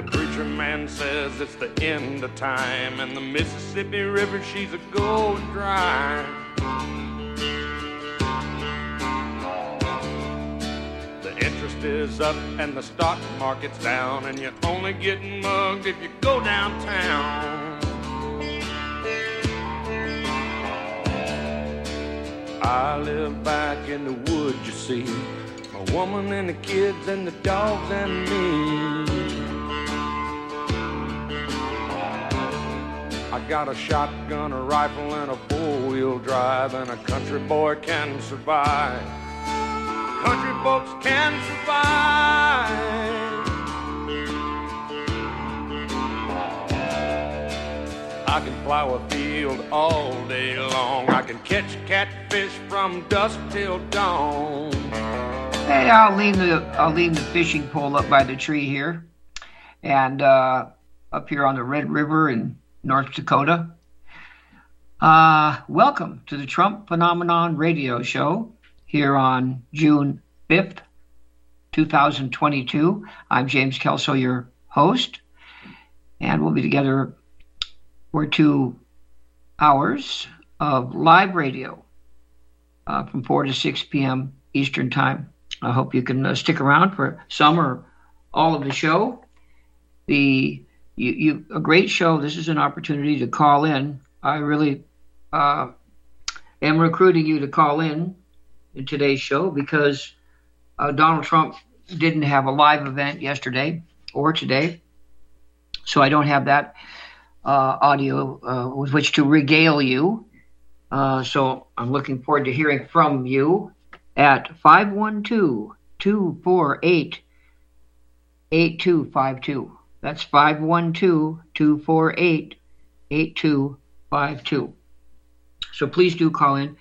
The preacher man says it's the end of time, and the Mississippi River, she's a going dry. The interest is up and the stock market's down, and you're only getting mugged if you go downtown. I live back in the woods, you see, my woman and the kids and the dogs and me. I got a shotgun, a rifle, and a four-wheel drive, and a country boy can survive. Country folks can survive. I can plow a field all day long. I can catch catfish from dusk till dawn. Hey, I'll leave the fishing pole up by the tree here, and up here on the Red River in North Dakota. Welcome to the Trump Phenomenon Radio Show here on June 5th, 2022. I'm James Kelso, your host, and we'll be together for 2 hours of live radio from 4 to 6 p.m. Eastern Time. I hope you can stick around for some or all of the show. A great show. This is an opportunity to call in. I really am recruiting you to call in today's show because Donald Trump didn't have a live event yesterday or today, so I don't have that audio with which to regale you. So I'm looking forward to hearing from you at 512-248-8252. That's 512-248-8252. So please do call in.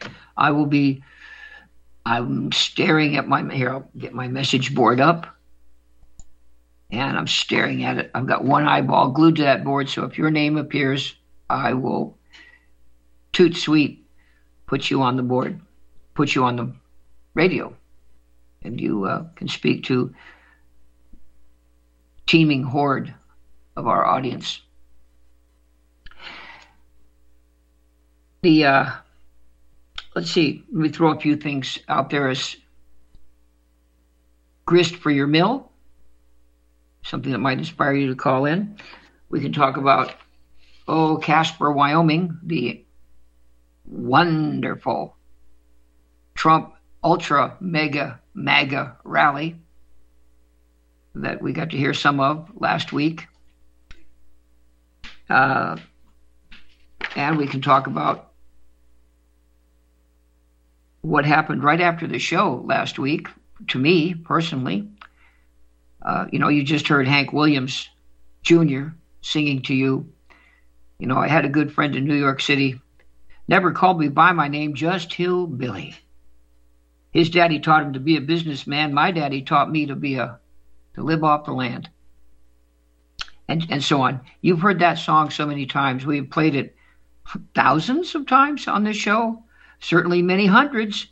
I'm staring at here, I'll get my message board up. And I'm staring at it. I've got one eyeball glued to that board, so if your name appears, I will toot sweet put you on the board, put you on the radio, and you can speak to teeming horde of our audience. Let's see, let me throw a few things out there as grist for your mill, something that might inspire you to call in. We can talk about, Casper, Wyoming, the wonderful Trump Ultra Mega MAGA rally that we got to hear some of last week. And we can talk about what happened right after the show last week, to me personally. You just heard Hank Williams Jr. singing to you. I had a good friend in New York City, never called me by my name, just Hillbilly. His daddy taught him to be a businessman. My daddy taught me to live off the land. And so on. You've heard that song so many times. We've played it thousands of times on this show, certainly many hundreds.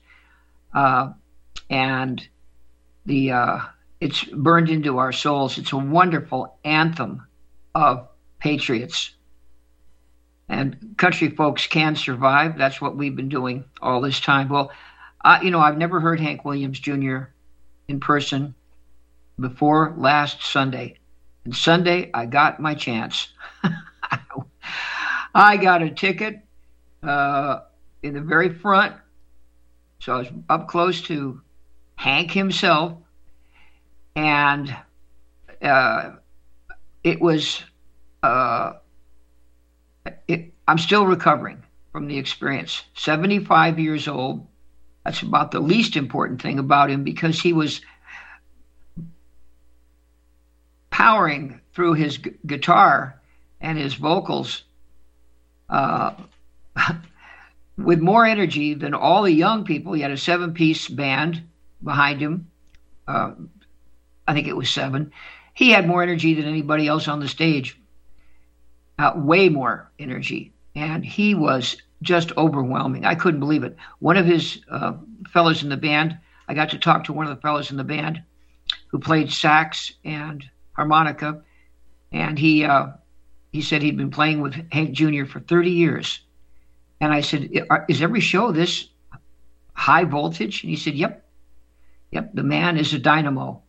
And it's burned into our souls. It's a wonderful anthem of patriots. And country folks can survive. That's what we've been doing all this time. Well, I've never heard Hank Williams Jr. in person before last Sunday. And Sunday, I got my chance. I got a ticket in the very front. So I was up close to Hank himself. And it was, I'm still recovering from the experience. 75 years old. That's about the least important thing about him, because he was powering through his guitar and his vocals with more energy than all the young people. He had a 7-piece band behind him. I think it was 7. He had more energy than anybody else on the stage. Way more energy. And he was just overwhelming. I couldn't believe it. One of his fellows in the band, I got to talk to one of the fellows in the band who played sax and harmonica. And he said he'd been playing with Hank Jr. for 30 years. And I said, is every show this high voltage? And he said, yep, the man is a dynamo.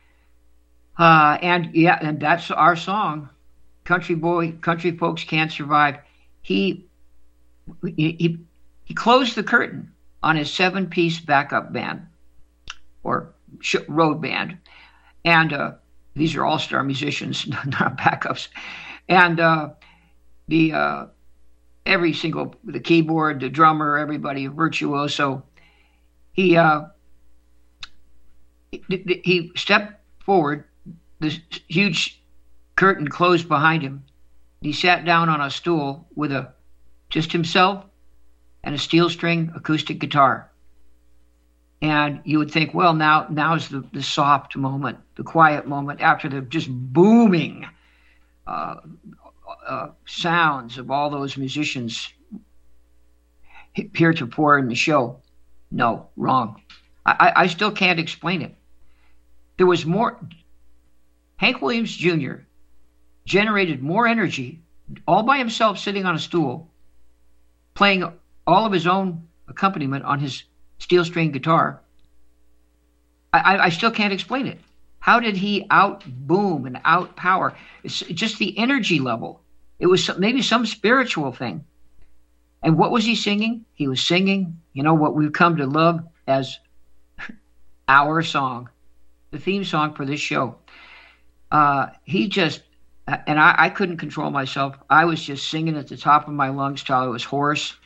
And that's our song, Country Folks Can't Survive. He closed the curtain on his 7-piece backup band, or road band. And these are all-star musicians, not backups. And the keyboard, the drummer, everybody, a virtuoso. He stepped forward, this huge curtain closed behind him. He sat down on a stool with just himself and a steel string acoustic guitar. And you would think, well, now's the soft moment, the quiet moment after the just booming sounds of all those musicians heretofore in the show. No, wrong. I still can't explain it. There was more. Hank Williams Jr. generated more energy all by himself sitting on a stool, playing all of his own accompaniment on his steel string guitar. I still can't explain it. How did he out-boom and out-power? It's just the energy level. It was maybe some spiritual thing. And what was he singing? He was singing, what we've come to love as our song, the theme song for this show. He just, and I couldn't control myself. I was just singing at the top of my lungs till I was hoarse.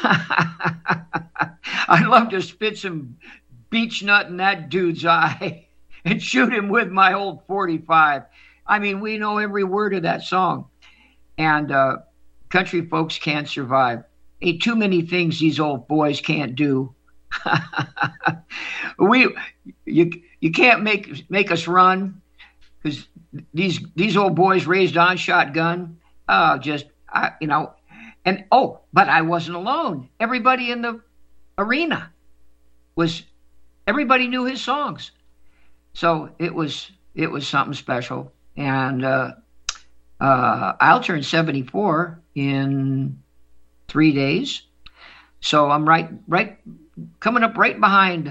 I'd love to spit some beech nut in that dude's eye and shoot him with my old 45. I mean, we know every word of that song. And Country Folks Can't Survive. Ain't too many things these old boys can't do. You can't make us run, because these old boys raised on shotgun. But I wasn't alone. Everybody in the arena everybody knew his songs. So it was something special. And I'll turn 74 in 3 days. So I'm right coming up right behind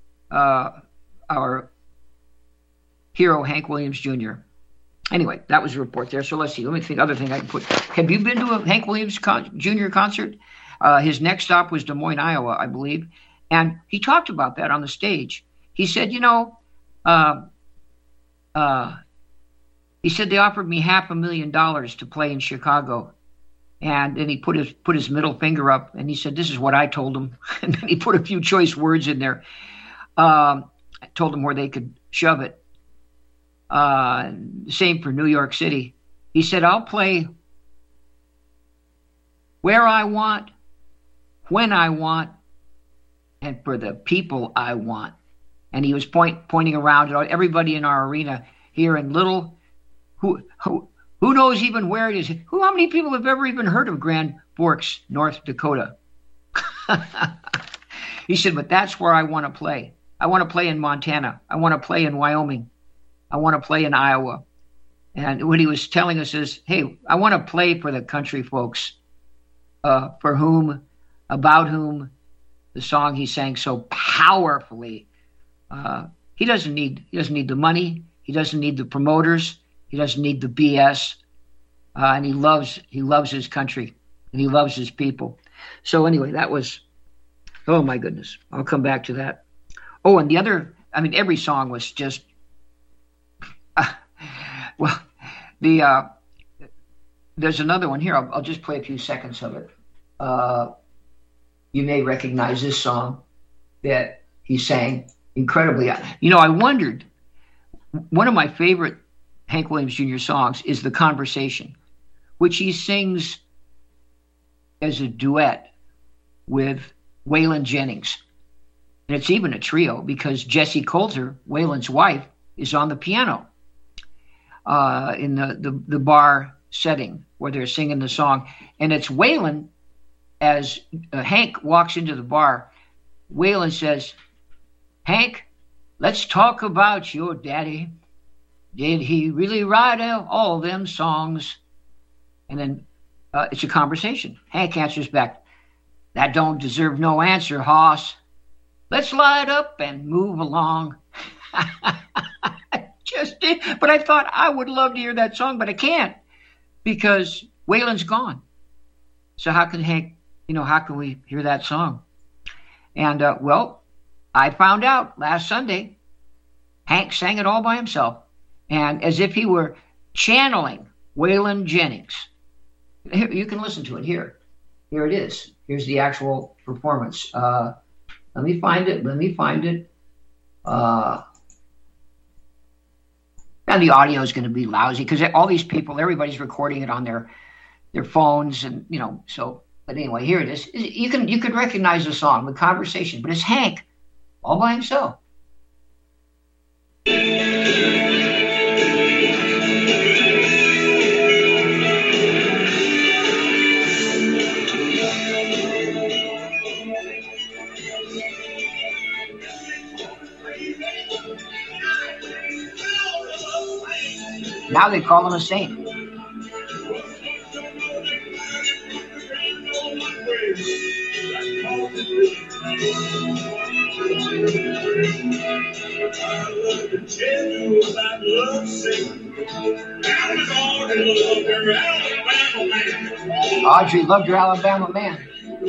our hero, Hank Williams Jr. Anyway, that was a report there. So let's see. Let me think. Other thing I can put. Have you been to a Hank Williams Jr. concert? His next stop was Des Moines, Iowa, I believe. And he talked about that on the stage. He said, he said they offered me $500,000 to play in Chicago. And then he put his middle finger up, and he said, this is what I told him. And then he put a few choice words in there. I told them where they could shove it. Same for New York City. He said, I'll play where I want, when I want, and for the people I want. And he was pointing around at everybody in our arena here in Little. Who knows even where it is? How many people have ever even heard of Grand Forks, North Dakota? He said, but that's where I want to play. I want to play in Montana. I want to play in Wyoming. I want to play in Iowa. And what he was telling us is, hey, I want to play for the country folks, about whom the song he sang so powerfully. He doesn't need the money. He doesn't need the promoters. He doesn't need the BS. And he loves his country, and he loves his people. So anyway, that was, oh my goodness. I'll come back to that. Oh, and the other, every song was just, there's another one here. I'll just play a few seconds of it. You may recognize this song that he sang incredibly. I wondered, one of my favorite Hank Williams Jr. songs is The Conversation, which he sings as a duet with Waylon Jennings. And it's even a trio because Jessie Coulter, Waylon's wife, is on the piano in the bar setting where they're singing the song. And it's Waylon, as Hank walks into the bar, Waylon says, Hank, let's talk about your daddy. Did he really write all them songs? And then it's a conversation. Hank answers back, that don't deserve no answer, Hoss. Let's light up and move along. But I thought I would love to hear that song, but I can't because Waylon's gone. So how can Hank, how can we hear that song? And, well, I found out last Sunday, Hank sang it all by himself, and as if he were channeling Waylon Jennings. Here, you can listen to it here. Here it is. Here's the actual performance. Let me find it. And the audio is going to be lousy because all these people, everybody's recording it on their phones, and so. But anyway, here it is. You could recognize the song, the conversation, but it's Hank all by himself. Now they call him a saint. Audrey loved her Alabama man.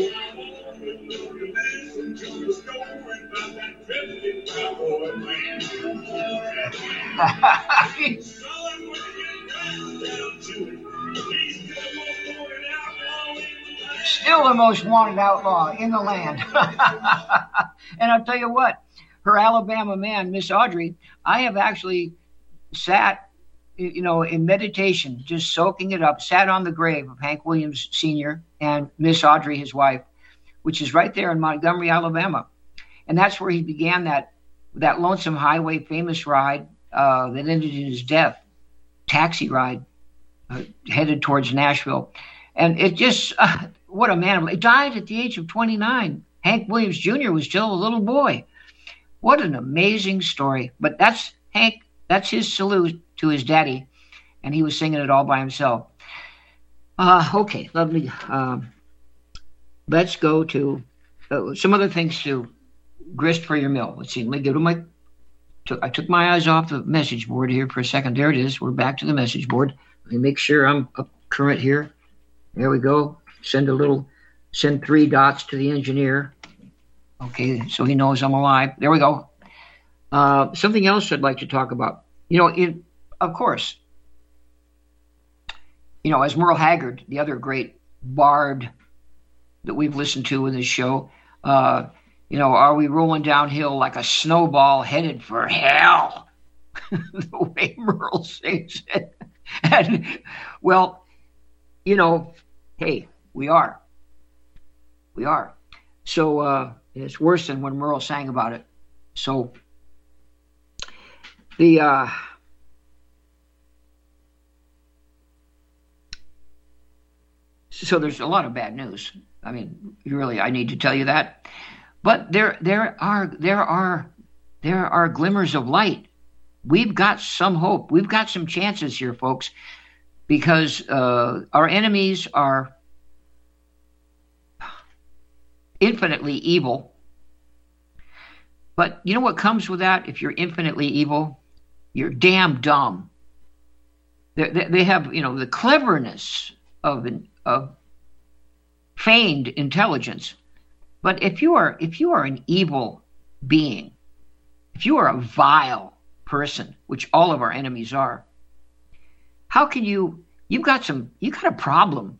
Still the most wanted outlaw in the land. And I'll tell you what, her Alabama man, Miss Audrey, I have actually sat, in meditation, just soaking it up, sat on the grave of Hank Williams Sr. and Miss Audrey, his wife, which is right there in Montgomery, Alabama. And that's where he began that Lonesome Highway famous ride that ended in his death, taxi ride headed towards Nashville. And it just, what a man. He died at the age of 29. Hank Williams Jr. was still a little boy. What an amazing story. But that's Hank, that's his salute to his daddy. And he was singing it all by himself. Okay, lovely. Let's go to some other things to grist for your mill. Let's see, let me go to I took my eyes off the message board here for a second. There it is. We're back to the message board. Let me make sure I'm up current here. There we go. Send 3 dots to the engineer. Okay, so he knows I'm alive. There we go. Something else I'd like to talk about. Of course, as Merle Haggard, the other great bard that we've listened to in this show, are we rolling downhill like a snowball headed for hell? The way Merle sings it. And, well, hey, we are. So it's worse than when Merle sang about it. So so there's a lot of bad news. I mean, I need to tell you that. But there are glimmers of light. We've got some hope. We've got some chances here, folks, because our enemies are infinitely evil. But you know what comes with that? If you're infinitely evil, you're damn dumb. They have, the cleverness of feigned intelligence. But if you are an evil being, if you are a vile person, which all of our enemies are, how can you've got a problem.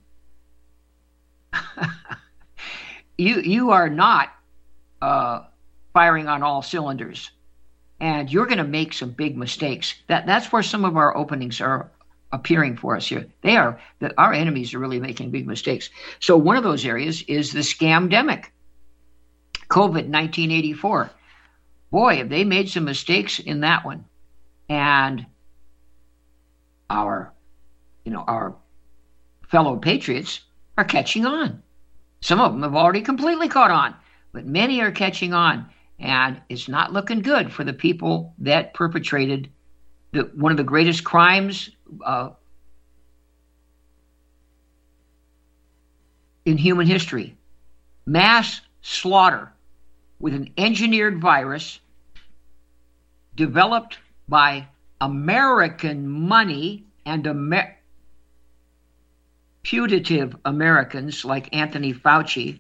You are not firing on all cylinders, and you're going to make some big mistakes. That's where some of our openings are appearing for us here. Our enemies are really making big mistakes. So one of those areas is the scamdemic, COVID-1984. Boy, have they made some mistakes in that one. And our fellow patriots are catching on. Some of them have already completely caught on, but many are catching on. And it's not looking good for the people that perpetrated one of the greatest crimes in human history. Mass slaughter with an engineered virus developed by American money and putative Americans like Anthony Fauci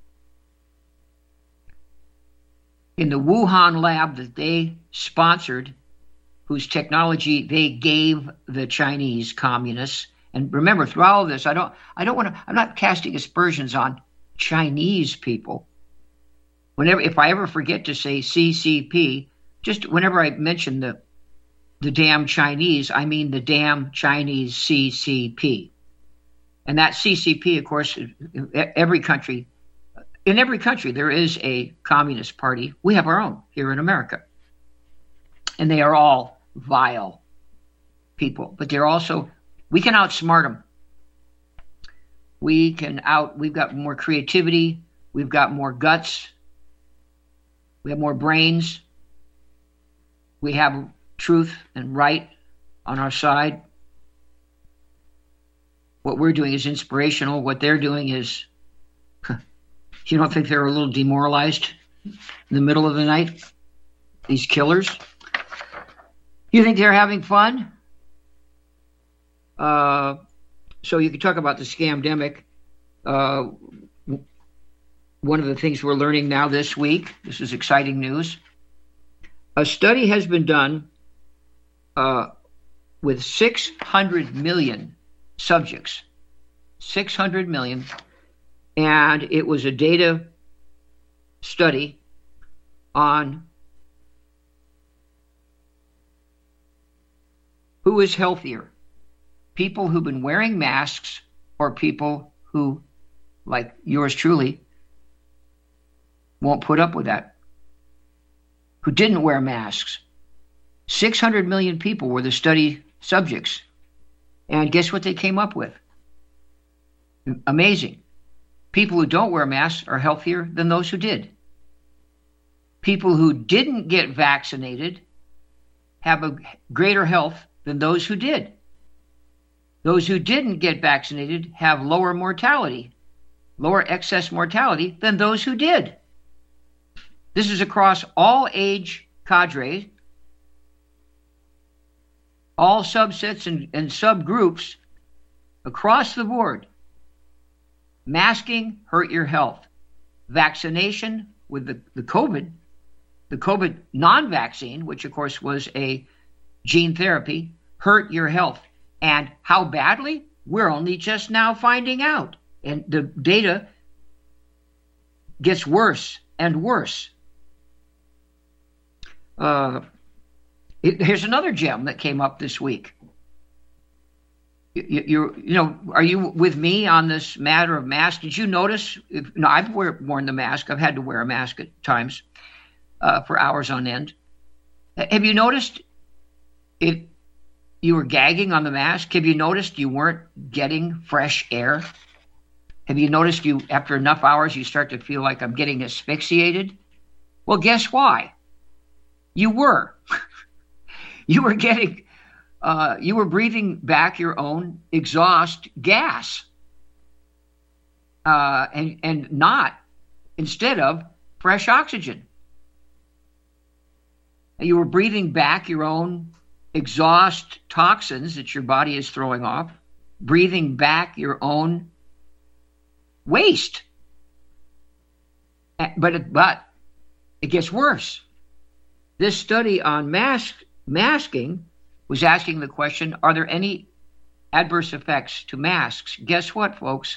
in the Wuhan lab that they sponsored, whose technology they gave the Chinese communists. And remember, through all of this, I'm not casting aspersions on Chinese people. If I ever forget to say CCP, just whenever I mention the damn Chinese, I mean the damn Chinese CCP. And that CCP, of course, in every country there is a communist party. We have our own here in America. And they are all vile people. But they're also, we can outsmart them. We've got more creativity. We've got more guts. We have more brains. We have truth and right on our side. What we're doing is inspirational. What they're doing is, you don't think they're a little demoralized in the middle of the night? These killers? You think they're having fun? So you can talk about the scamdemic. One of the things we're learning now this week, this is exciting news. A study has been done with 600 million subjects. 600 million. And it was a data study on who is healthier, people who've been wearing masks or people who, like yours truly, won't put up with that, who didn't wear masks. 600 million people were the study subjects. And guess what they came up with? Amazing. People who don't wear masks are healthier than those who did. People who didn't get vaccinated have a greater health than those who did. Those who didn't get vaccinated have lower mortality, lower excess mortality than those who did. This is across all age cadres, all subsets and subgroups across the board. Masking hurt your health. Vaccination with the COVID non-vaccine, which of course was a gene therapy, hurt your health. And how badly? We're only just now finding out. And the data gets worse and worse. Here's another gem that came up this week. Are you with me on this matter of masks? Did you notice? I've worn the mask. I've had to wear a mask at times for hours on end. Have you noticed it? You were gagging on the mask. Have you noticed you weren't getting fresh air? Have you noticed after enough hours you start to feel like I'm getting asphyxiated? Well, guess why? You were. You were breathing back your own exhaust gas, and not instead of fresh oxygen. You were breathing back your own exhaust toxins that your body is throwing off, breathing back your own waste. But it gets worse. This study on masking was asking the question, are there any adverse effects to masks? Guess what, folks?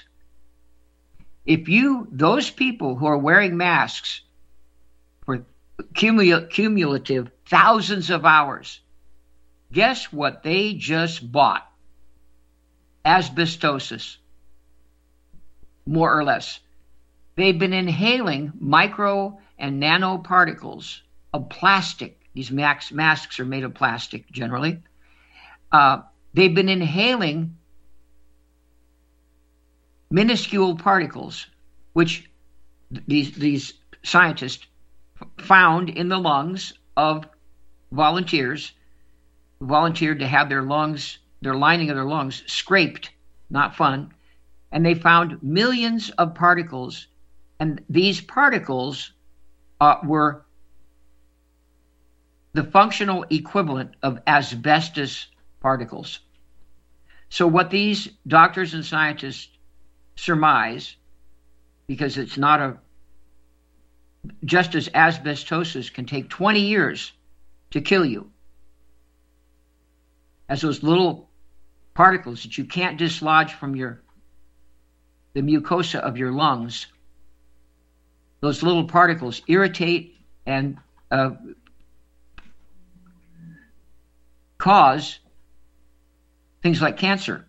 Those people who are wearing masks for cumulative thousands of hours, guess what they just bought? Asbestosis, more or less. They've been inhaling micro and nanoparticles of plastic. These masks are made of plastic generally. They've been inhaling minuscule particles, which these scientists found in the lungs of volunteers who volunteered to have their lining of their lungs scraped, not fun, and they found millions of particles, and these particles were the functional equivalent of asbestos particles. So what these doctors and scientists surmise, because it's not just as asbestosis can take 20 years to kill you, as those little particles that you can't dislodge from the mucosa of your lungs, those little particles irritate and cause things like cancer.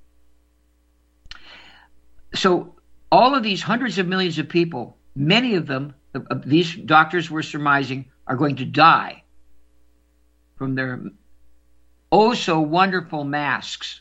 So all of these hundreds of millions of people, many of them, these doctors were surmising, are going to die from their oh so wonderful masks.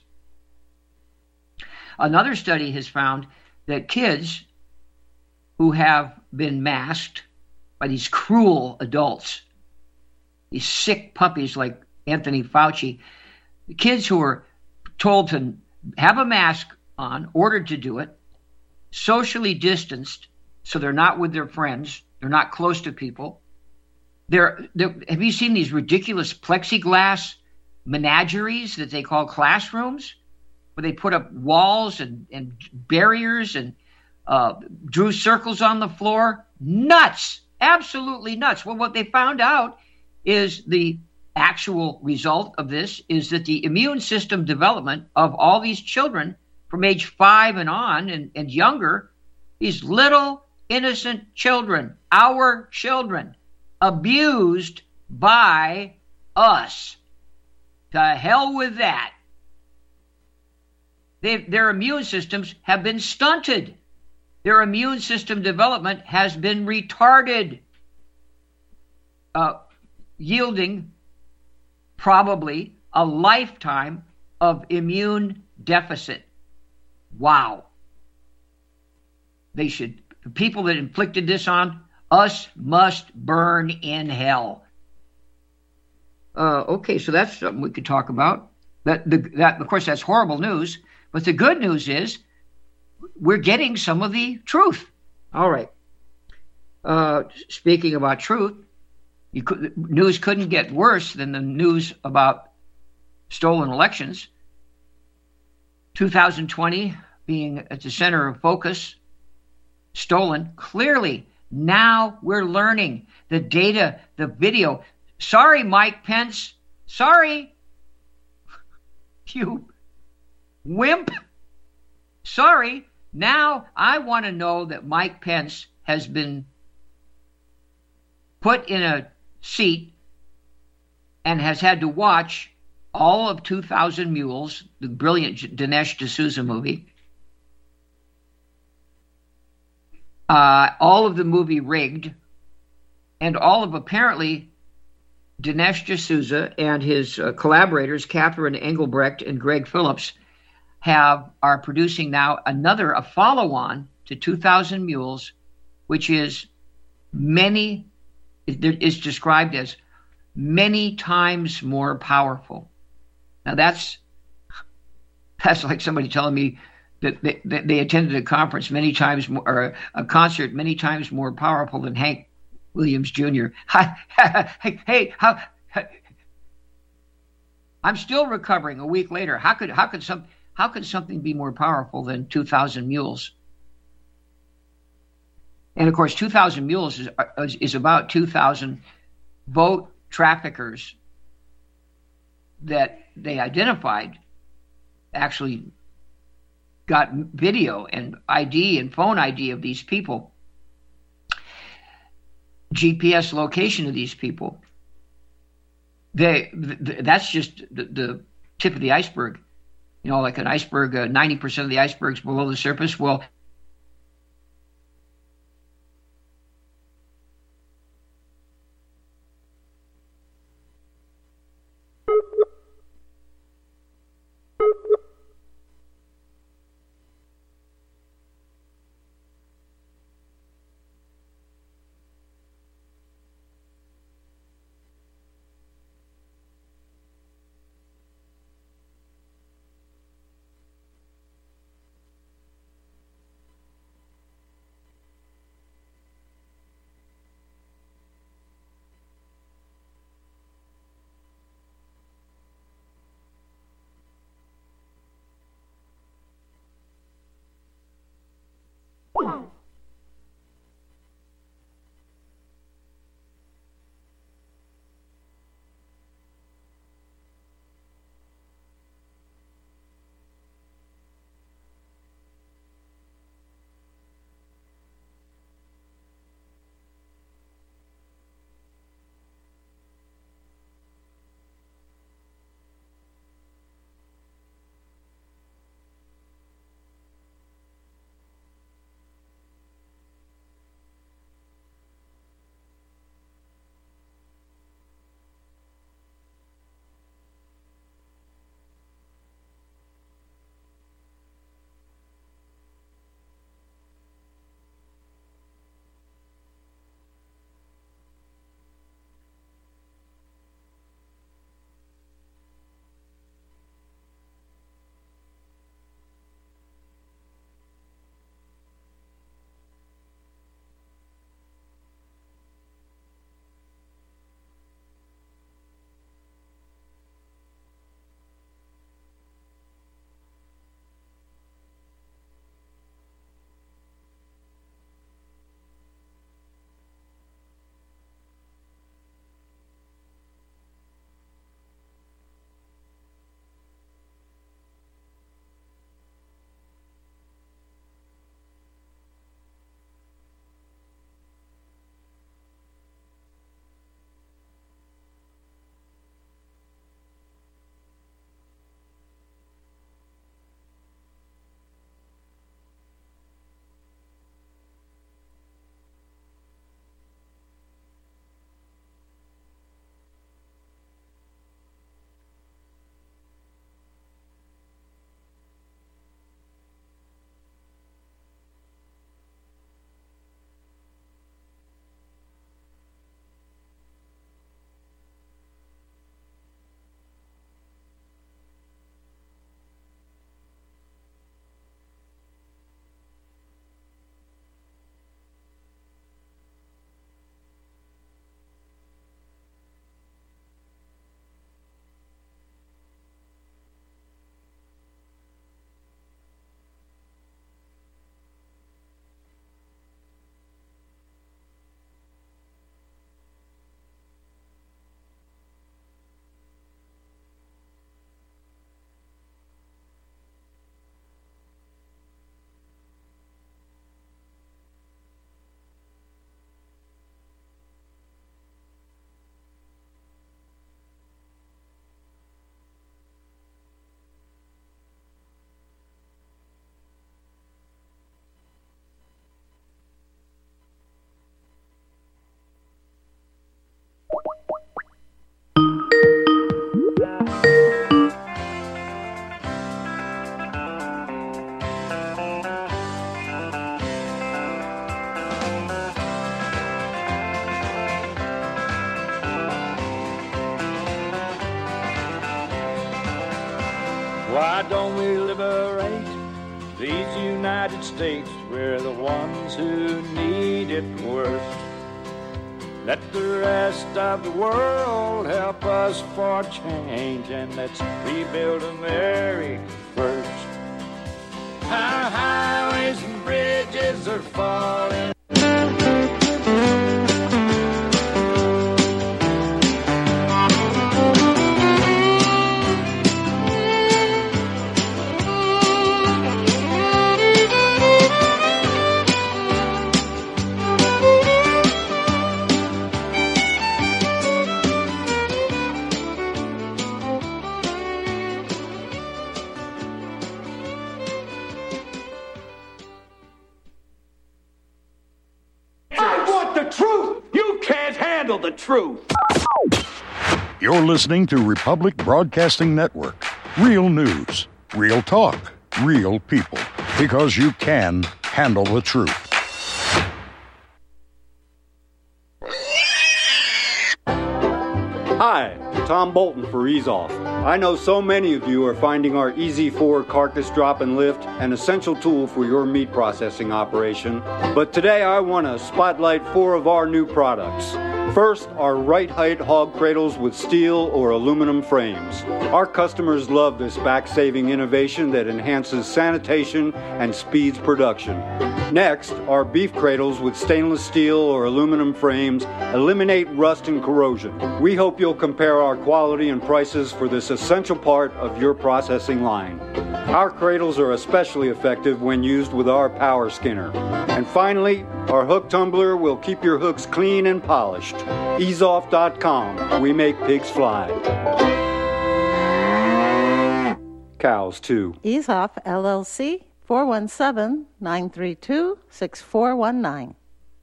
Another study has found that kids who have been masked by these cruel adults, these sick puppies like Anthony Fauci, the kids who are told to have a mask on, ordered to do it, socially distanced, so they're not with their friends, they're not close to people. Have you seen these ridiculous plexiglass menageries that they call classrooms, where they put up walls and barriers and drew circles on the floor? Nuts! Absolutely nuts. Well, what they found out is the actual result of this is that the immune system development of all these children from age 5 and on and younger, these little innocent children, our children, abused by us. To hell with that. Their immune systems have been stunted. Their immune system development has been retarded, yielding probably a lifetime of immune deficit. Wow. The people that inflicted this on us must burn in hell. Okay, so that's something we could talk about. That of course, that's horrible news. But the good news is we're getting some of the truth. All right. Speaking about truth, news couldn't get worse than the news about stolen elections. 2020 being at the center of focus, stolen. Clearly, now we're learning the data, the video. Sorry, Mike Pence. Sorry. You wimp. Sorry. Now I want to know that Mike Pence has been put in a seat and has had to watch all of 2,000 Mules, the brilliant Dinesh D'Souza movie, all of the movie Rigged, and all of apparently Dinesh D'Souza and his collaborators, Catherine Engelbrecht and Greg Phillips, are producing now a follow-on to 2,000 Mules, which is described as many times more powerful. Now that's like somebody telling me that they attended a conference many times more, or a concert many times more powerful than Hank Williams Jr. Hey, I'm still recovering a week later. How could something be more powerful than 2,000 Mules? And of course, 2,000 Mules is about 2,000 vote traffickers that they identified, actually got video and ID and phone ID of these people, GPS location of these people. That's just the tip of the iceberg. You know, like an iceberg, 90% of the iceberg's below the surface. Well, Why don't we liberate these United States? We're the ones who need it worst. Let the rest of the world help us for change, and let's rebuild America first. Our highways and bridges are falling. The truth. You're listening to Republic Broadcasting Network. Real news, real talk, real people. Because you can handle the truth. Hi, Tom Bolton for Ease Off. I know so many of you are finding our Easy 4 carcass drop and lift an essential tool for your meat processing operation. But today I want to spotlight 4 of our new products. First, our right height hog cradles with steel or aluminum frames. Our customers love this back-saving innovation that enhances sanitation and speeds production. Next, our beef cradles with stainless steel or aluminum frames eliminate rust and corrosion. We hope you'll compare our quality and prices for this essential part of your processing line. Our cradles are especially effective when used with our power skinner. And finally, our hook tumbler will keep your hooks clean and polished. Easeoff.com. We make pigs fly. Cows, too. Ease Off, LLC, 417-932-6419.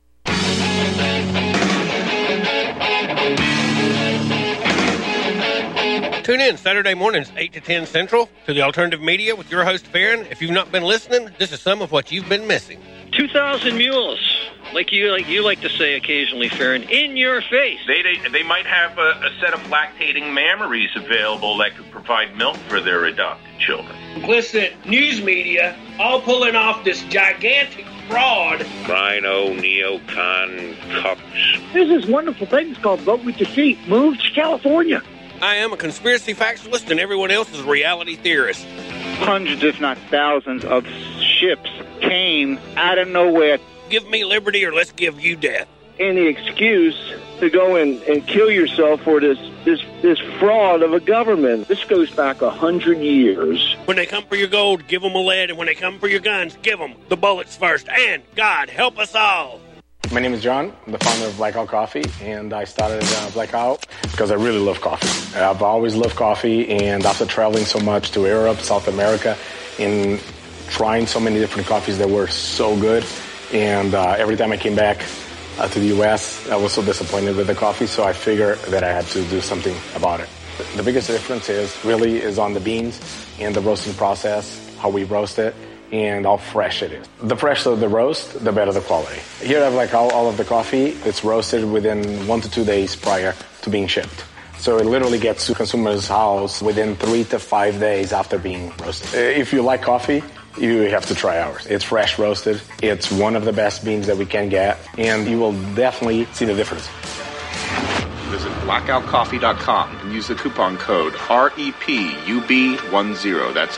Tune in Saturday mornings, 8 to 10 Central, to the Alternative Media with your host, Farron. If you've not been listening, this is some of what you've been missing. 2,000 mules, like you like to say occasionally, Farron, in your face. They might have a set of lactating mammaries available that could provide milk for their adopted children. Implicit news media all pulling off this gigantic fraud. Rhino, neocon, cucks. There's this wonderful thing called Vote With Your Feet. Move to California. I am a conspiracy factualist, and everyone else is a reality theorist. Hundreds, if not thousands, of ships came out of nowhere. Give me liberty or let's give you death. Any excuse to go and kill yourself for this fraud of a government. This goes back 100 years. When they come for your gold, give them a lead, and when they come for your guns, give them the bullets first. And God help us all. My name is John. I'm the founder of Blackout Coffee, and I started Blackout because I really love coffee. I've always loved coffee, and after traveling so much to Europe, South America, and trying so many different coffees that were so good, and every time I came back to the U.S., I was so disappointed with the coffee, so I figured that I had to do something about it. The biggest difference is on the beans and the roasting process, how we roast it, and how fresh it is. The fresher the roast, the better the quality. Here I have all of the coffee. It's roasted within 1 to 2 days prior to being shipped. So it literally gets to consumer's house within 3 to 5 days after being roasted. If you like coffee, you have to try ours. It's fresh roasted. It's one of the best beans that we can get, and you will definitely see the difference. Visit blackoutcoffee.com and use the coupon code REPUB10. That's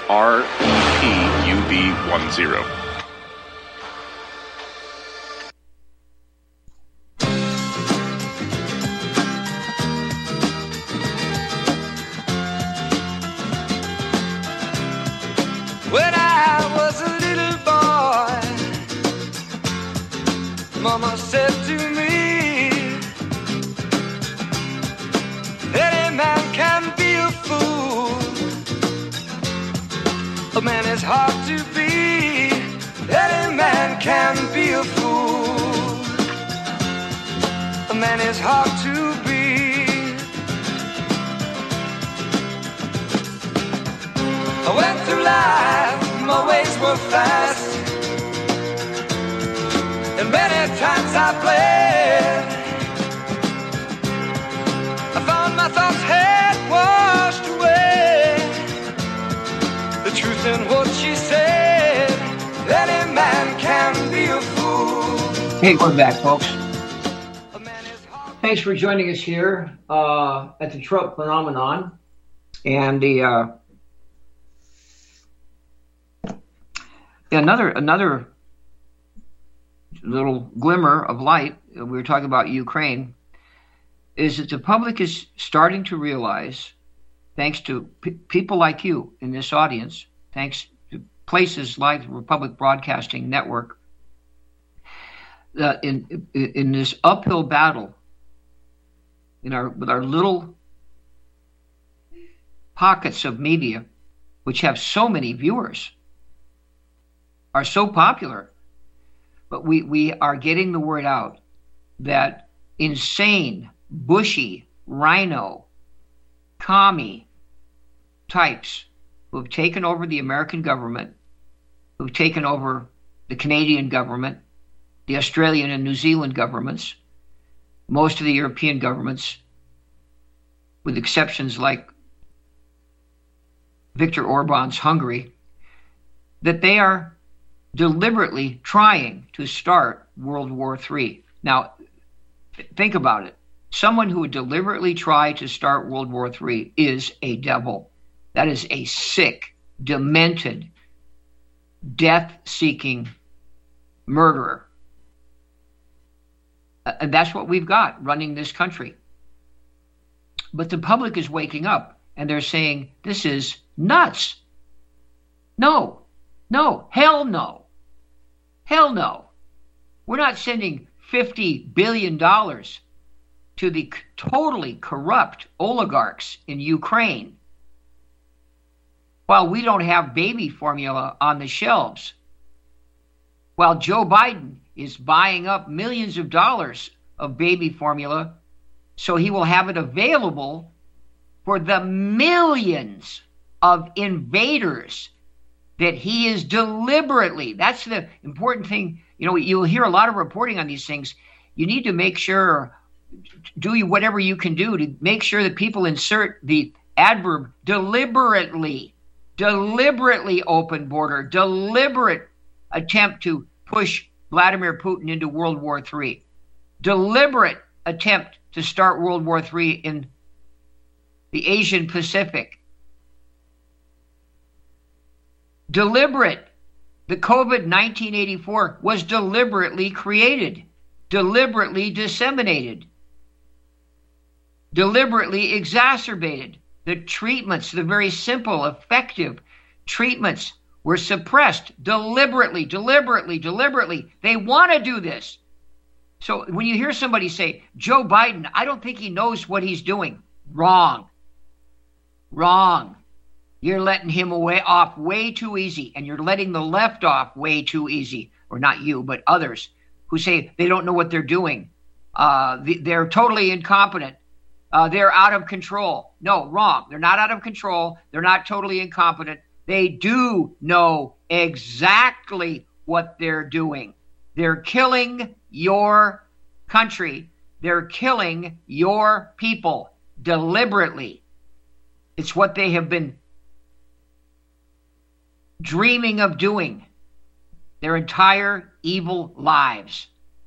REPUB10. When I was a little boy, Mama said to me, any man can be a fool. A man is hard to be. Any man can be a fool. A man is hard to be. I went through life, my ways were fast, and many times I played. I found my thoughts had washed away, Hey, we're back, folks. Thanks for joining us here at the Trump Phenomenon. And the another little glimmer of light, we were talking about Ukraine, is that the public is starting to realize, thanks to people like you in this audience, thanks to places like the Republic Broadcasting Network, that in this uphill battle, with our little pockets of media, which have so many viewers, are so popular, but we are getting the word out that insane, bushy, rhino, commie types who have taken over the American government, who've taken over the Canadian government, the Australian and New Zealand governments, most of the European governments, with exceptions like Viktor Orban's Hungary, that they are deliberately trying to start World War III. Now, think about it. Someone who would deliberately try to start World War III is a devil. That is a sick, demented, death-seeking murderer. And that's what we've got running this country. But the public is waking up, and they're saying, this is nuts. No, hell no. Hell no. We're not sending $50 billion to the totally corrupt oligarchs in Ukraine while we don't have baby formula on the shelves, while Joe Biden is buying up millions of dollars of baby formula so he will have it available for the millions of invaders that he is deliberately, that's the important thing. You know, you'll hear a lot of reporting on these things. You need to make sure, do whatever you can do to make sure that people insert the adverb deliberately open border, deliberate attempt to push Vladimir Putin into World War III, deliberate attempt to start World War III in the Asian Pacific, deliberate. The COVID-1984 was deliberately created, deliberately disseminated, deliberately exacerbated. The treatments, the very simple, effective treatments, were suppressed deliberately. They want to do this. So when you hear somebody say, Joe Biden, I don't think he knows what he's doing. Wrong. You're letting him off way too easy, and you're letting the left off way too easy. Or not you, but others who say they don't know what they're doing. They're totally incompetent. They're out of control. No, wrong. They're not out of control. They're not totally incompetent. They do know exactly what they're doing. They're killing your country. They're killing your people deliberately. It's what they have been dreaming of doing their entire evil lives.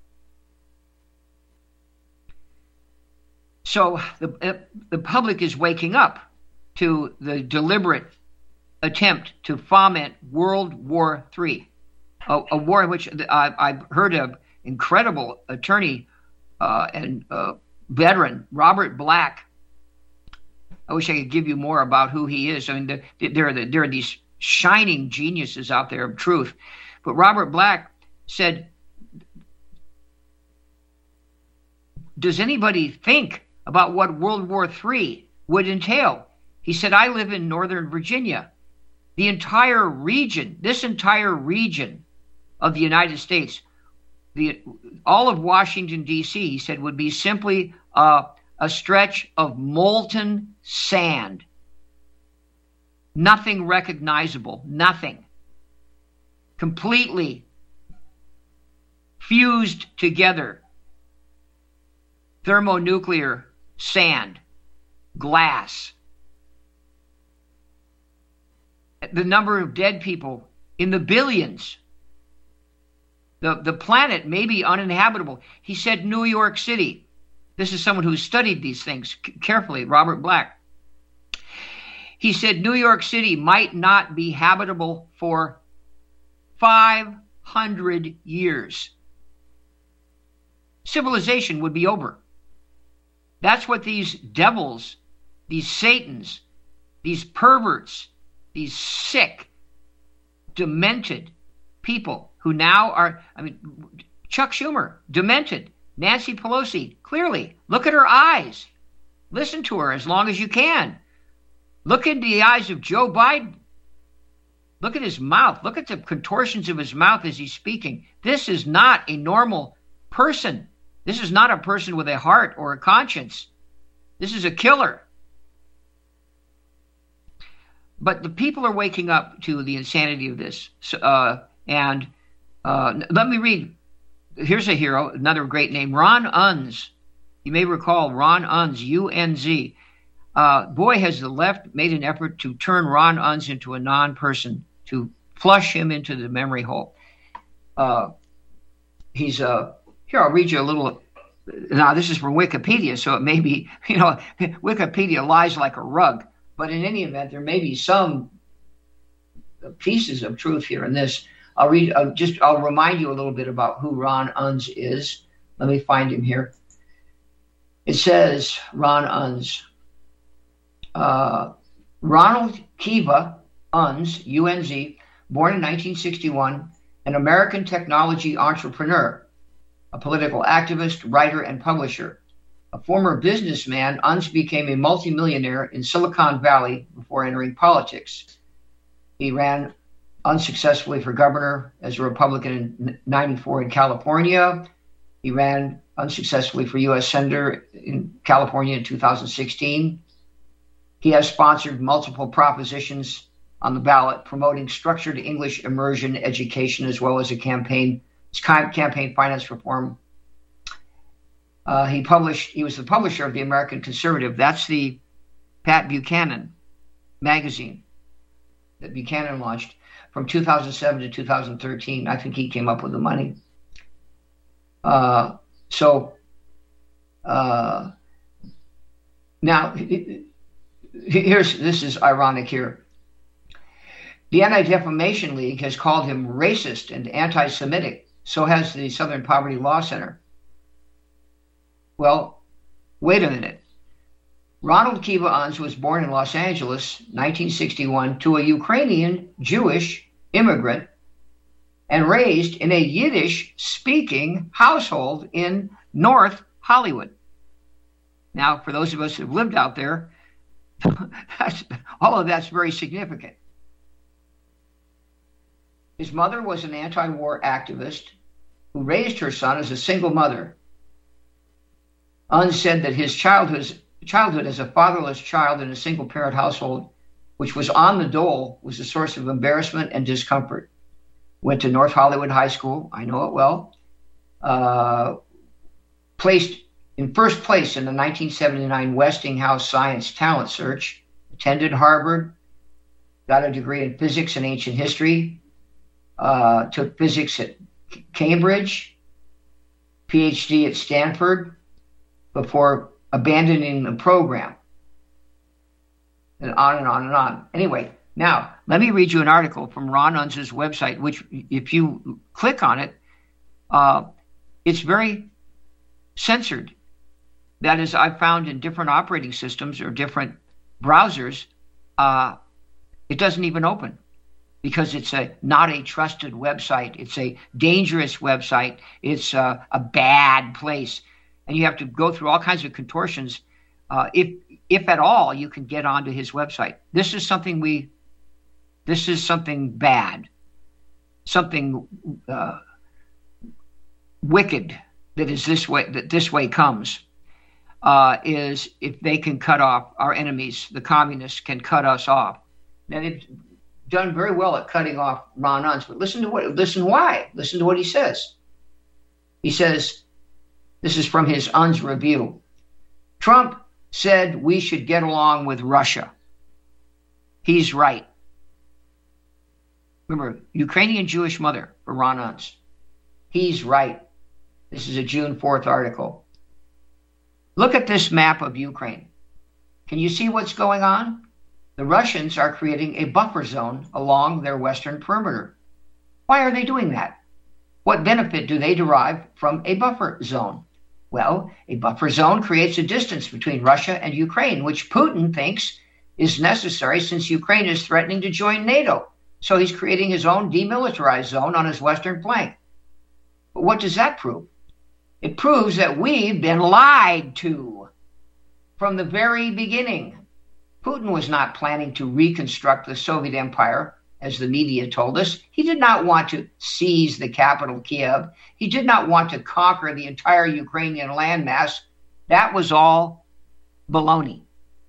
So the public is waking up to the deliberate attempt to foment World War III, a war in which I've heard of incredible attorney and veteran Robert Black. I wish I could give you more about who he is. I mean, there are these shining geniuses out there of truth. But Robert Black said, does anybody think about what World War III would entail? He said, I live in Northern Virginia. The entire region, this entire region of the United States, all of Washington, D.C., he said, would be simply a stretch of molten sand. Nothing recognizable, nothing. Completely fused together. Thermonuclear sand, glass. The number of dead people in the billions. The planet may be uninhabitable. He said New York City. This is someone who studied these things carefully, Robert Black. He said New York City might not be habitable for 500 years. Civilization would be over. That's what these devils, these Satans, these perverts, these sick, demented people who now are, Chuck Schumer, demented. Nancy Pelosi, clearly, look at her eyes. Listen to her as long as you can. Look into the eyes of Joe Biden. Look at his mouth. Look at the contortions of his mouth as he's speaking. This is not a normal person. This is not a person with a heart or a conscience. This is a killer. But the people are waking up to the insanity of this. Let me read. Here's a hero, another great name, Ron Unz. You may recall Ron Unz, U-N-Z. Boy, has the left made an effort to turn Ron Unz into a non-person, to flush him into the memory hole. Here, I'll read you a little. Now, this is from Wikipedia, so it may be, Wikipedia lies like a rug. But in any event, there may be some pieces of truth here in this. I'll remind you a little bit about who Ron Unz is. Let me find him here. It says, Ron Unz. Ronald Kiva Unz, U-N-Z, born in 1961, an American technology entrepreneur, a political activist, writer, and publisher. A former businessman, Unz became a multimillionaire in Silicon Valley before entering politics. He ran unsuccessfully for governor as a Republican in 1994 in California. He ran unsuccessfully for U.S. Senator in California in 2016. He has sponsored multiple propositions on the ballot promoting structured English immersion education as well as campaign finance reform. He was the publisher of the American Conservative. That's the Pat Buchanan magazine that Buchanan launched from 2007 to 2013. I think he came up with the money. Now, this is ironic here. The Anti-Defamation League has called him racist and anti-Semitic. So has the Southern Poverty Law Center. Well, wait a minute. Ronald Kiva Unz was born in Los Angeles, 1961, to a Ukrainian Jewish immigrant and raised in a Yiddish-speaking household in North Hollywood. Now, for those of us who have lived out there, all of that's very significant. His mother was an anti-war activist who raised her son as a single mother. Unz said that his childhood as a fatherless child in a single-parent household, which was on the dole, was a source of embarrassment and discomfort. Went to North Hollywood High School, I know it well. Placed in first place in the 1979 Westinghouse Science Talent Search. Attended Harvard, got a degree in physics and ancient history. Took physics at Cambridge, PhD at Stanford, before abandoning the program. And on and on and on. Anyway, now, let me read you an article from Ron Unz's website, which if you click on it, it's very censored. That is, I've found in different operating systems or different browsers, it doesn't even open because it's not a trusted website. It's a dangerous website. It's a bad place. And you have to go through all kinds of contortions. If at all, you can get onto his website. This is something bad, something wicked that is this way. That this way comes is if they can cut off our enemies, the communists can cut us off. Now they've done very well at cutting off Ron Unz, but listen to what he says. He says, this is from his Unz review. Trump said we should get along with Russia. He's right. Remember, Ukrainian Jewish mother for Ron Unz. He's right. This is a June 4th article. Look at this map of Ukraine. Can you see what's going on? The Russians are creating a buffer zone along their western perimeter. Why are they doing that? What benefit do they derive from a buffer zone? Well, a buffer zone creates a distance between Russia and Ukraine, which Putin thinks is necessary since Ukraine is threatening to join NATO. So he's creating his own demilitarized zone on his western flank. But what does that prove? It proves that we've been lied to from the very beginning. Putin was not planning to reconstruct the Soviet Empire, as the media told us. He did not want to seize the capital, Kiev. He did not want to conquer the entire Ukrainian landmass. That was all baloney.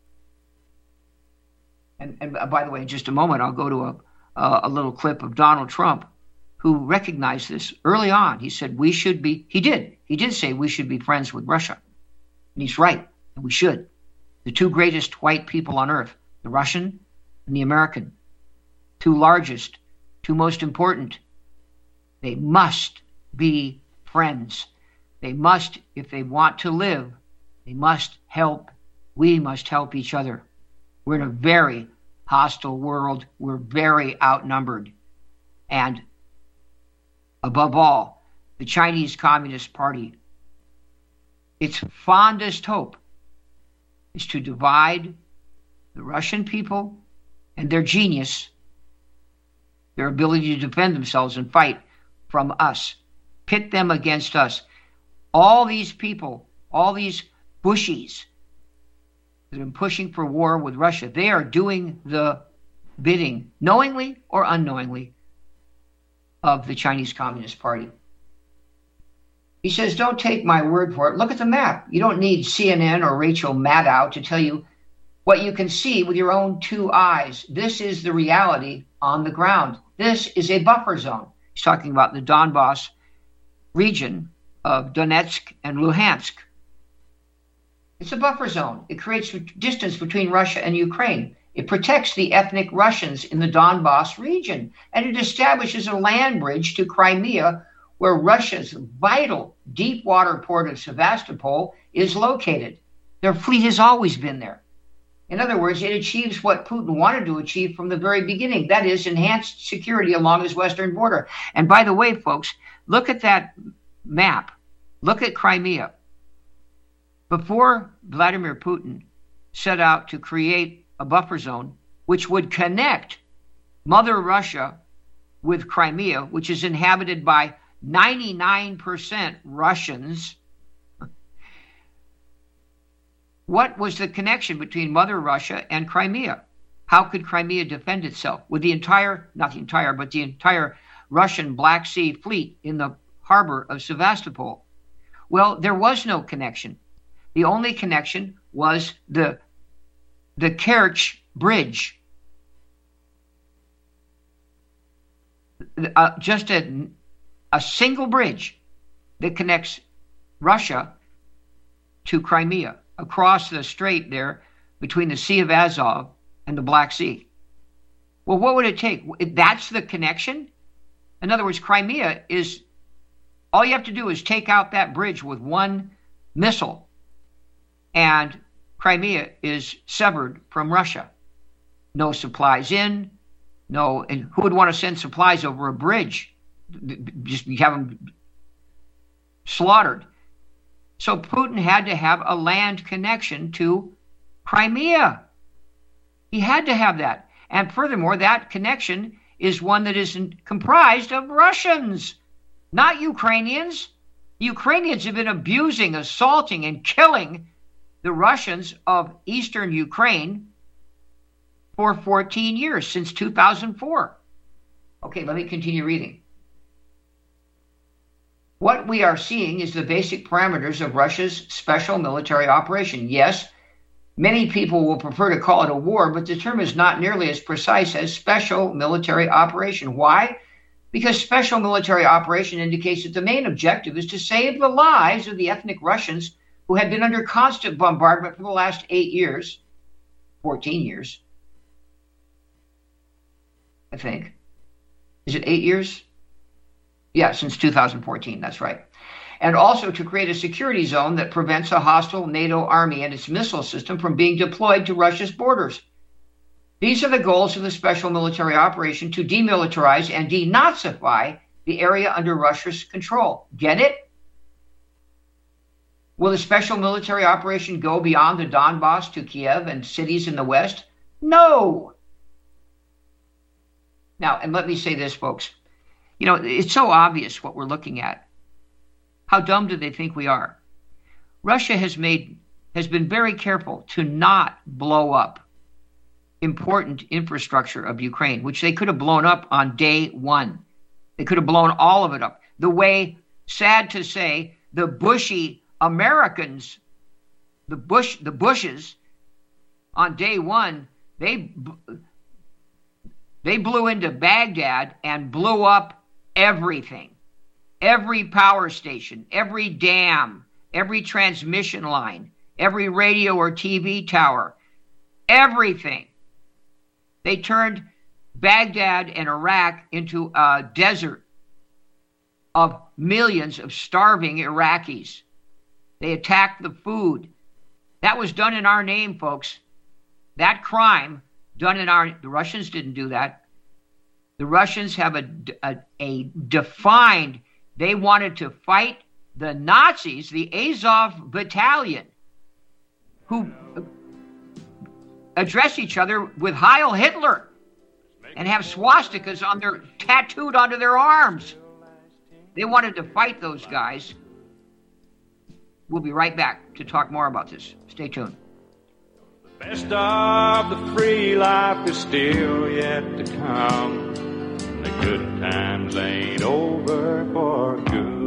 And by the way, in just a moment, I'll go to a little clip of Donald Trump, who recognized this early on. He said he did say we should be friends with Russia. And he's right, and we should. The two greatest white people on earth, the Russian and the American, two largest, two most important, they must be friends. They must, if they want to live, they must help. We must help each other. We're in a very hostile world. We're very outnumbered. And above all, the Chinese Communist Party, its fondest hope is to divide the Russian people and their genius, their ability to defend themselves and fight, from us, pit them against us. All these people, all these bushies that are pushing for war with Russia, they are doing the bidding, knowingly or unknowingly, of the Chinese Communist Party. He says, don't take my word for it. Look at the map. You don't need CNN or Rachel Maddow to tell you what you can see with your own two eyes. This is the reality on the ground. This is a buffer zone. He's talking about the Donbass region of Donetsk and Luhansk. It's a buffer zone. It creates a distance between Russia and Ukraine. It protects the ethnic Russians in the Donbass region, and it establishes a land bridge to Crimea, where Russia's vital deep water port of Sevastopol is located. Their fleet has always been there. In other words, it achieves what Putin wanted to achieve from the very beginning, that is, enhanced security along his western border. And by the way, folks, look at that map. Look at Crimea. Before Vladimir Putin set out to create a buffer zone which would connect Mother Russia with Crimea, which is inhabited by 99% Russians. What was the connection between Mother Russia and Crimea? How could Crimea defend itself with the entire Russian Black Sea fleet in the harbor of Sevastopol? Well, there was no connection. The only connection was the Kerch Bridge. Just a single bridge that connects Russia to Crimea across the strait there between the Sea of Azov and the Black Sea. Well, what would it take? That's the connection? In other words, Crimea is, all you have to do is take out that bridge with one missile, and Crimea is severed from Russia. No supplies in, and who would want to send supplies over a bridge? Just have them slaughtered. So Putin had to have a land connection to Crimea. He had to have that. And furthermore, that connection is one that is comprised of Russians, not Ukrainians. Ukrainians have been abusing, assaulting, and killing the Russians of eastern Ukraine for 14 years, since 2004. Okay, let me continue reading. What we are seeing is the basic parameters of Russia's special military operation. Yes, many people will prefer to call it a war, but the term is not nearly as precise as special military operation. Why? Because special military operation indicates that the main objective is to save the lives of the ethnic Russians who had been under constant bombardment for the last 8 years, 14 years, I think. Is it 8 years? Yeah, since 2014, that's right. And also to create a security zone that prevents a hostile NATO army and its missile system from being deployed to Russia's borders. These are the goals of the special military operation to demilitarize and denazify the area under Russia's control. Get it? Will the special military operation go beyond the Donbass to Kiev and cities in the West? No. Now, and let me say this, folks. You know, it's so obvious what we're looking at. How dumb do they think we are? Russia has been very careful to not blow up important infrastructure of Ukraine, which they could have blown up on day one. They could have blown all of it up. The way, sad to say, the Bushy Americans, the Bushes, on day one, they blew into Baghdad and blew up everything. Every power station, every dam, every transmission line, every radio or TV tower, everything. They turned Baghdad and Iraq into a desert of millions of starving Iraqis. They attacked the food. That was done in our name, folks. That crime done in the Russians didn't do that. The Russians have a defined, they wanted to fight the Nazis, the Azov battalion, who address each other with Heil Hitler and have swastikas tattooed onto their arms. They wanted to fight those guys. We'll be right back to talk more about this. Stay tuned. The best of the free life is still yet to come. The good times ain't over for good.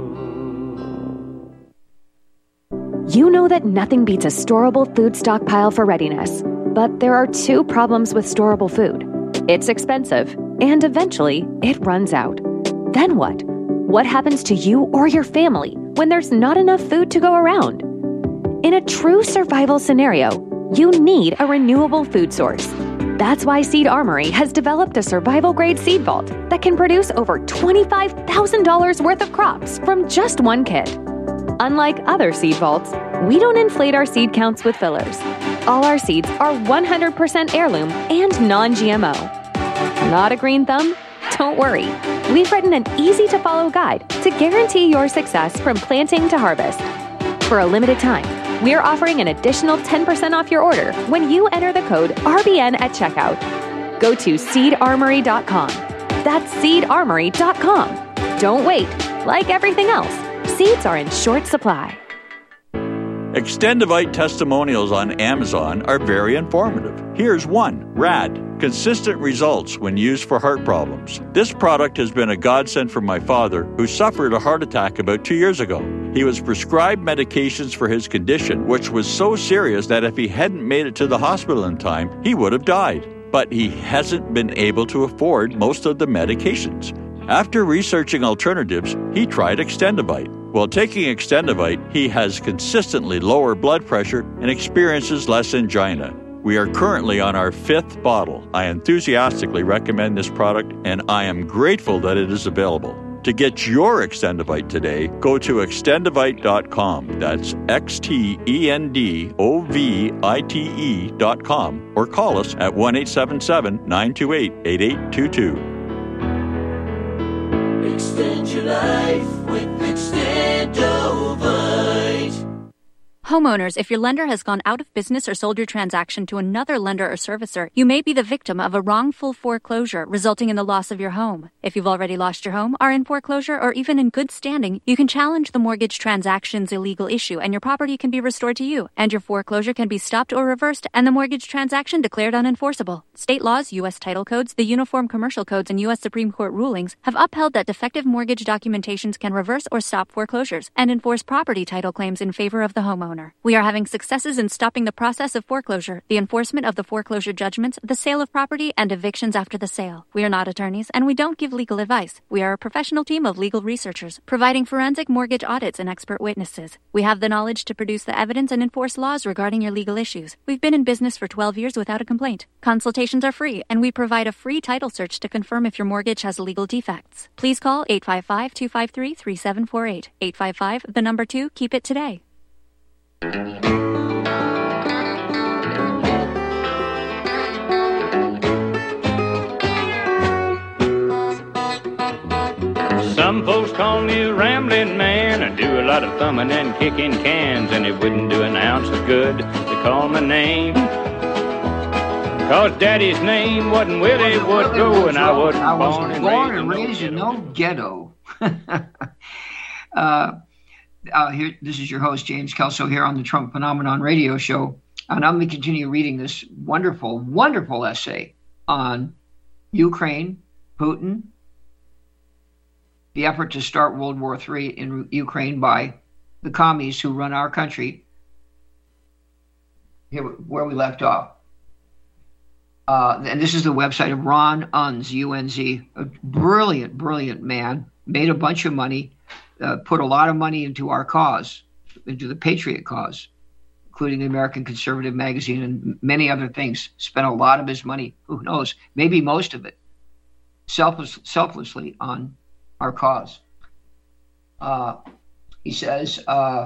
You know that nothing beats a storable food stockpile for readiness. But there are two problems with storable food. It's expensive, and eventually it runs out. Then what? What happens to you or your family when there's not enough food to go around? In a true survival scenario, you need a renewable food source. That's why Seed Armory has developed a survival-grade seed vault that can produce over $25,000 worth of crops from just one kit. Unlike other seed vaults, we don't inflate our seed counts with fillers. All our seeds are 100% heirloom and non-GMO. Not a green thumb? Don't worry. We've written an easy-to-follow guide to guarantee your success from planting to harvest. For a limited time, we're offering an additional 10% off your order when you enter the code RBN at checkout. Go to seedarmory.com. That's seedarmory.com. Don't wait. Like everything else, seeds are in short supply. Extendivite testimonials on Amazon are very informative. Here's one. RAD. Consistent results when used for heart problems. This product has been a godsend for my father, who suffered a heart attack about 2 years ago. He was prescribed medications for his condition, which was so serious that if he hadn't made it to the hospital in time, he would have died. But he hasn't been able to afford most of the medications. After researching alternatives, he tried Extendivite. While taking Extendivite, he has consistently lower blood pressure and experiences less angina. We are currently on our 5th bottle. I enthusiastically recommend this product, and I am grateful that it is available. To get your Extendivite today, go to extendivite.com. That's XTENDOVITE.com, or call us at 1-877-928-8822. Extend your life with Extendovite. Homeowners, if your lender has gone out of business or sold your transaction to another lender or servicer, you may be the victim of a wrongful foreclosure resulting in the loss of your home. If you've already lost your home, are in foreclosure, or even in good standing, you can challenge the mortgage transaction's illegal issue and your property can be restored to you, and your foreclosure can be stopped or reversed and the mortgage transaction declared unenforceable. State laws, U.S. title codes, the Uniform Commercial Codes, and U.S. Supreme Court rulings have upheld that defective mortgage documentations can reverse or stop foreclosures and enforce property title claims in favor of the homeowner. homeowner. We are having successes in stopping the process of foreclosure, the enforcement of the foreclosure judgments, the sale of property, and evictions after the sale. We are not attorneys, and we don't give legal advice. We are a professional team of legal researchers, providing forensic mortgage audits and expert witnesses. We have the knowledge to produce the evidence and enforce laws regarding your legal issues. We've been in business for 12 years without a complaint. Consultations are free, and we provide a free title search to confirm if your mortgage has legal defects. Please call 855-253-3748. 855, the number 2, keep it today. Some folks call me a rambling man. I do a lot of thumbing and kicking cans, and it wouldn't do an ounce of good to call my name. Cause Daddy's name wasn't Willie Woodrow, and I wasn't born and raised in no ghetto. Here, this is your host, James Kelso, here on the Trump Phenomenon radio show. And I'm going to continue reading this wonderful, wonderful essay on Ukraine, Putin, the effort to start World War III in Ukraine by the commies who run our country. Here, where we left off. And this is the website of Ron Unz, U-N-Z, a brilliant, brilliant man, made a bunch of money, put a lot of money into our cause, into the Patriot cause, including the American Conservative Magazine and many other things, spent a lot of his money, who knows, maybe most of it, selflessly on our cause. He says,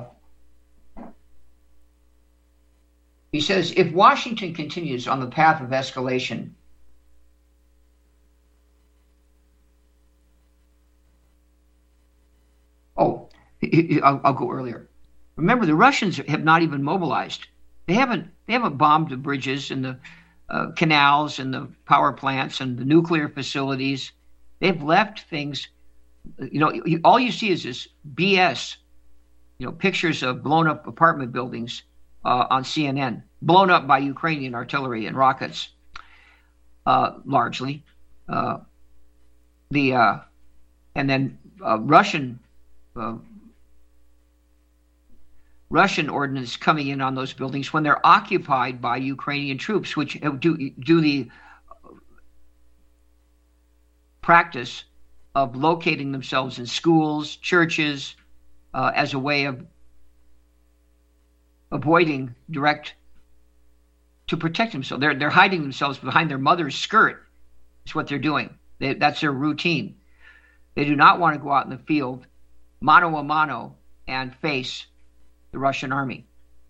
if Washington continues on the path of escalation, I'll go earlier. Remember, the Russians have not even mobilized. They haven't bombed the bridges and the canals and the power plants and the nuclear facilities. They've left things. All you see is this BS. Pictures of blown up apartment buildings on CNN, blown up by Ukrainian artillery and rockets, largely. And then Russian ordnance coming in on those buildings when they're occupied by Ukrainian troops, which do the practice of locating themselves in schools, churches, as a way of avoiding to protect themselves. They're hiding themselves behind their mother's skirt. Is what they're doing. That's their routine. They do not want to go out in the field, mano a mano, and face the Russian army.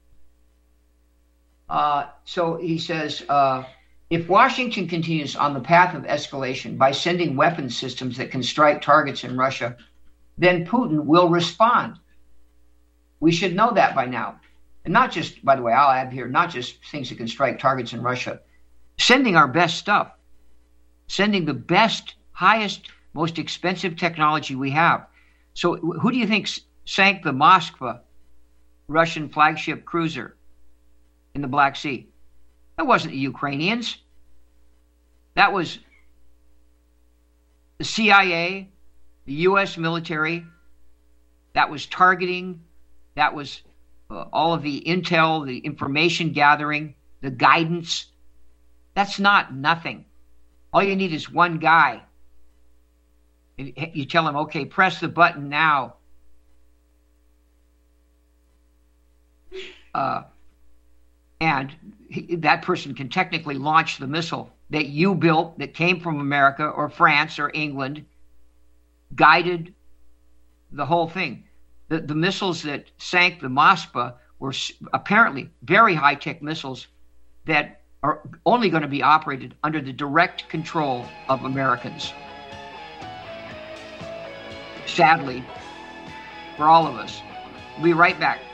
So he says, if Washington continues on the path of escalation by sending weapons systems that can strike targets in Russia, then Putin will respond. We should know that by now. And not just, by the way, I'll add here, not just things that can strike targets in Russia, sending our best stuff, sending the best, highest, most expensive technology we have. So who do you think sank the Moskva Russian flagship cruiser in the Black Sea? That wasn't the Ukrainians. That was the CIA, the U.S. military. That was targeting. That was all of the intel, the information gathering, the guidance. That's not nothing. All you need is one guy. You tell him, okay, press the button now. And that person can technically launch the missile that you built that came from America or France or England, guided the whole thing. The missiles that sank the Moskva were apparently very high-tech missiles that are only going to be operated under the direct control of Americans. Sadly, for all of us. We'll be right back.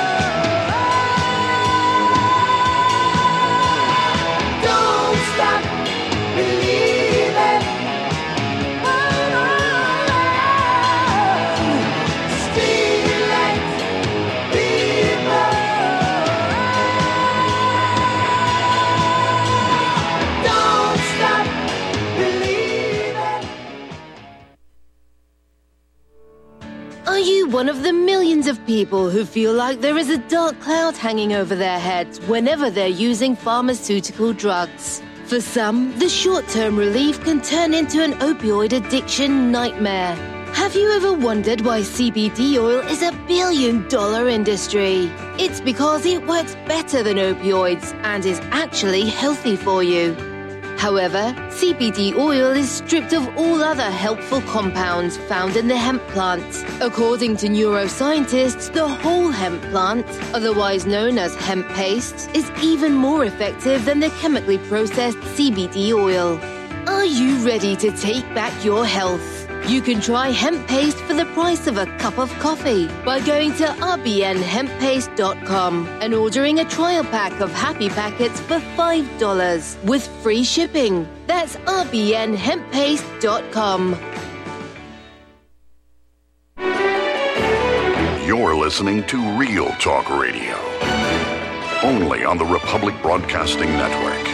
Stop you one of the millions of people who feel like there is a dark cloud hanging over their heads whenever they're using pharmaceutical drugs? For some, the short-term relief can turn into an opioid addiction nightmare. Have you ever wondered why CBD oil is a billion-dollar industry? It's because it works better than opioids and is actually healthy for you. However, CBD oil is stripped of all other helpful compounds found in the hemp plant. According to neuroscientists, the whole hemp plant, otherwise known as hemp paste, is even more effective than the chemically processed CBD oil. Are you ready to take back your health? You can try hemp paste for the price of a cup of coffee by going to rbnhemppaste.com and ordering a trial pack of Happy Packets for $5 with free shipping. That's rbnhemppaste.com. You're listening to Real Talk Radio, only on the Republic Broadcasting Network.